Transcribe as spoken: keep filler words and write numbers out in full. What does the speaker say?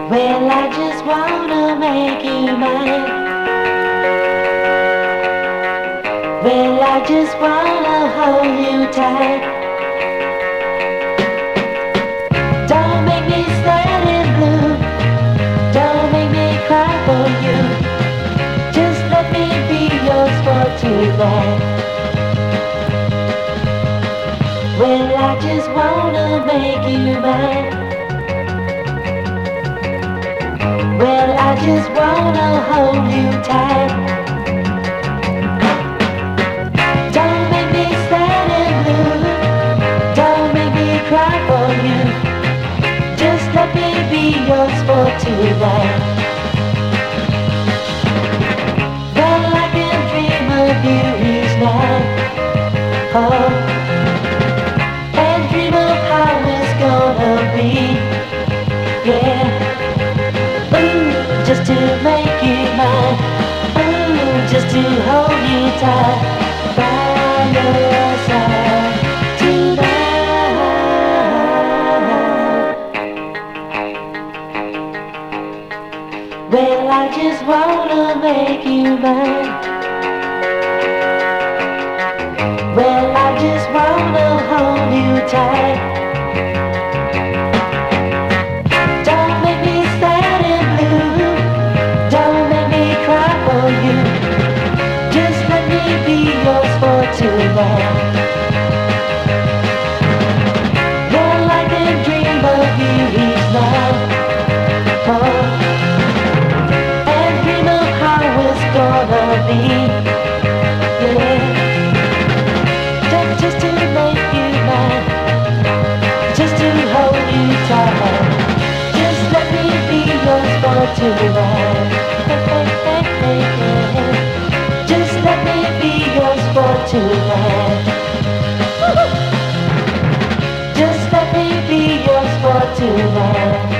Well, I just wanna make you mine. Well, I just wanna hold you tight. Don't make me sad and blue. Don't make me cry for you. Just let me be yours for tonight. Well, I just wanna make you mine. Well, I just wanna hold you tight. Don't make me sad and blue. Don't make me cry for you. Just let me be yours for tonight. Well, I can dream of you each night. Oh, and dream of how it's gonna be. Yeah. Just to make you mine, ooh, just to hold you tight by your side tonight. Well, I just wanna make you mine. Well, I just wanna hold you tight. Just let me be yours for tonight. Well, I can dream of you each night. Oh, and dream of how it's gonna be. Yeah, just, just to make you mine. Just to hold you tight. Just let me be yours for tonight. Just let me be yours for tonight. Just let me be yours for tonight.